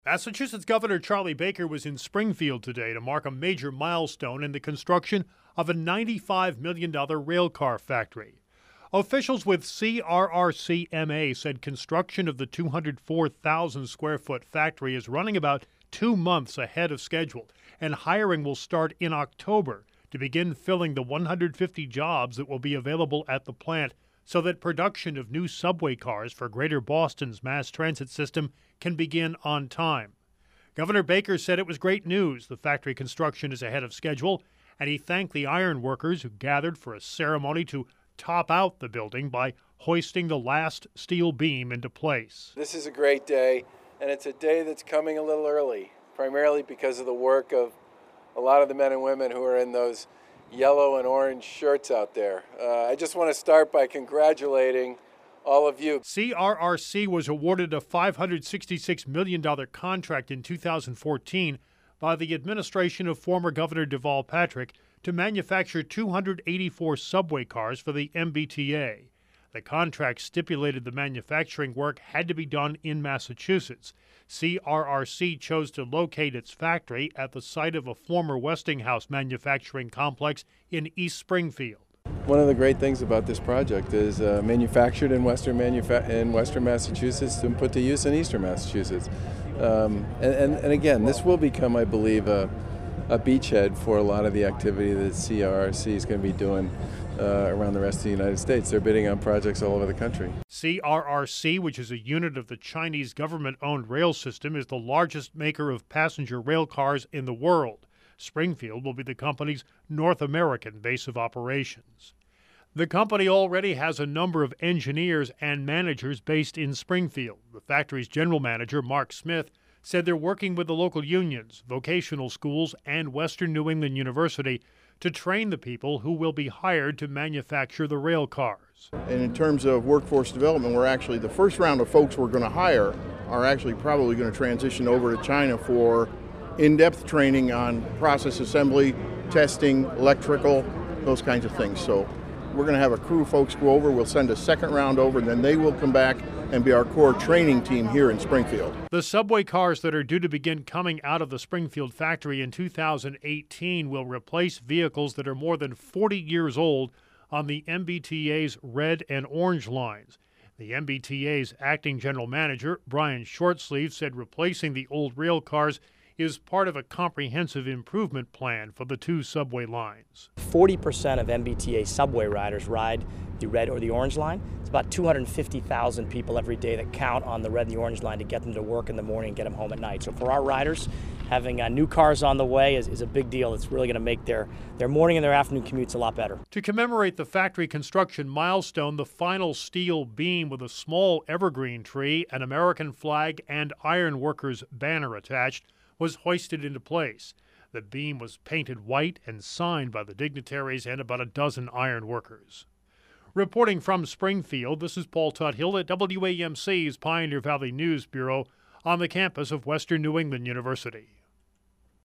Massachusetts Governor Charlie Baker was in Springfield today to mark a major milestone in the construction of a $95 million railcar factory. Officials with CRRCMA said construction of the 204,000 square foot factory is running about 2 months ahead of schedule, and hiring will start in October to begin filling the 150 jobs that will be available at the plant so that production of new subway cars for Greater Boston's mass transit system can begin on time. Governor Baker said it was great news the factory construction is ahead of schedule, and he thanked the iron workers who gathered for a ceremony to top out the building by hoisting the last steel beam into place. This is a great day, and it's a day that's coming a little early, primarily because of the work of a lot of the men and women who are in those yellow and orange shirts out there. I just want to start by congratulating all of you. CRRC was awarded a $566 million contract in 2014 by the administration of former Governor Deval Patrick to manufacture 284 subway cars for the MBTA. The contract stipulated the manufacturing work had to be done in Massachusetts. CRRC chose to locate its factory at the site of a former Westinghouse manufacturing complex in East Springfield. One of the great things about this project is manufactured in Western Massachusetts and put to use in Eastern Massachusetts. And again, this will become, I believe, a beachhead for a lot of the activity that CRRC is going to be doing around the rest of the United States. They're bidding on projects all over the country. CRRC, which is a unit of the Chinese government-owned rail system, is the largest maker of passenger rail cars in the world. Springfield will be the company's North American base of operations. The company already has a number of engineers and managers based in Springfield. The factory's general manager, Mark Smith, said they're working with the local unions, vocational schools, and Western New England University to train the people who will be hired to manufacture the rail cars. And in terms of workforce development, we're actually, the first round of folks we're going to hire are actually probably going to transition over to China for in-depth training on process assembly, testing, electrical, those kinds of things. So we're going to have a crew of folks go over. We'll send a second round over, and then they will come back and be our core training team here in Springfield. The subway cars that are due to begin coming out of the Springfield factory in 2018 will replace vehicles that are more than 40 years old on the MBTA's red and orange lines. The MBTA's acting general manager, Brian Shortsleeve, said replacing the old rail cars is part of a comprehensive improvement plan for the two subway lines. 40% of MBTA subway riders ride the red or the orange line. It's about 250,000 people every day that count on the red and the orange line to get them to work in the morning and get them home at night. So for our riders, having new cars on the way is a big deal. It's really going to make their morning and their afternoon commutes a lot better. To commemorate the factory construction milestone, the final steel beam with a small evergreen tree, an American flag, and iron workers banner attached was hoisted into place. The beam was painted white and signed by the dignitaries and about a dozen iron workers. Reporting from Springfield, this is Paul Tuthill at WAMC's Pioneer Valley News Bureau on the campus of Western New England University.